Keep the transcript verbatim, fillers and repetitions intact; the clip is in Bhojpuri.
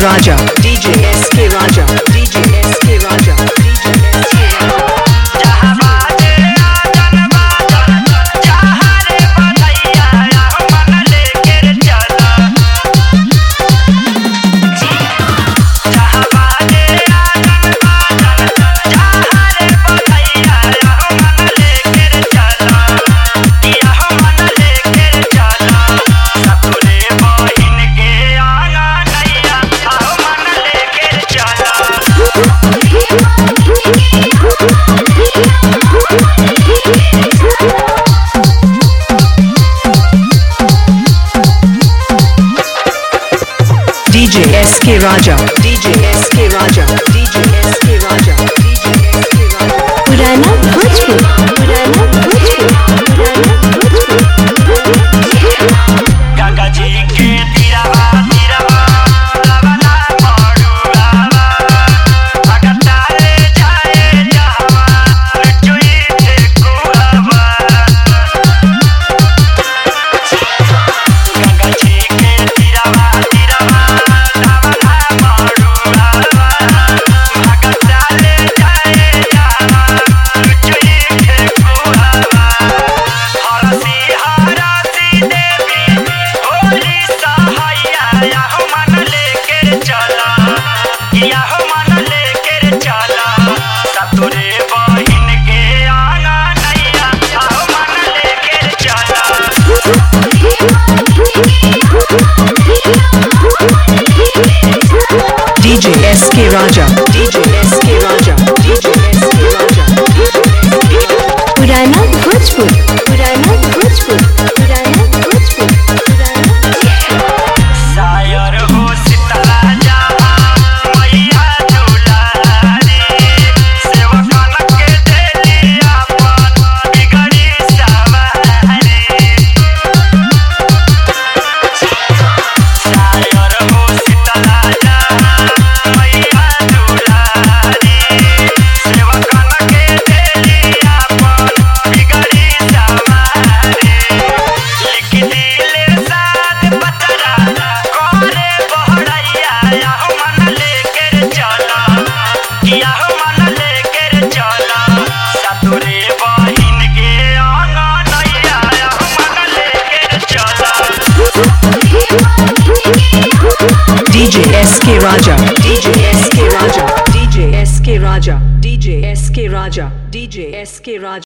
Raja, D J S K Raja, D J S K Raja, D J S K Raja. D J S K Raja, D J S K Raja, D J S K Raja, D J S K Raja. पुराना भोजपुर, पुराना भोजपुर, पुराना भोजपुर। गंगा जी के तीरवा तीरवा लवला मड़ुआवा भगता रे जाए जावा चुई थे कुआवा। गंगा जी के तीरवा तीरवा लवला मड़ुआवा भगता रे जाए जावा चुई थे कुआवा। हरसी हरसी देवी होली सहाया याहो मन लेके चला याहो मन लेके चला सतुरे बहिन के आना नैया याहो मन लेके चला। D J S K Raja, D J S K Raja, D J S K Raja, D J S K Raja. पुराना भोजपुर, पुराना भोजपुर, पुराना भोजपुर, पुराना भोजपुर। शायर हो शीतला जहाँ मैया दुलारी सेवकन के देली अपन बिगड़ी सवारी। शायर हो शीतला जहाँ मैया दुलारी सेवकन के देली अपन बिगड़ी सवारी। लिख दिले साथ पतरा करे बहड़ैया याहो मन लेके चला याहो मन लेके चला सतुरे बहिन के आंगनैया याहो मन लेके चला। D J S K Raja, D J S K Raja, D J S K Raja, D J S K Raja, D J S K Raja.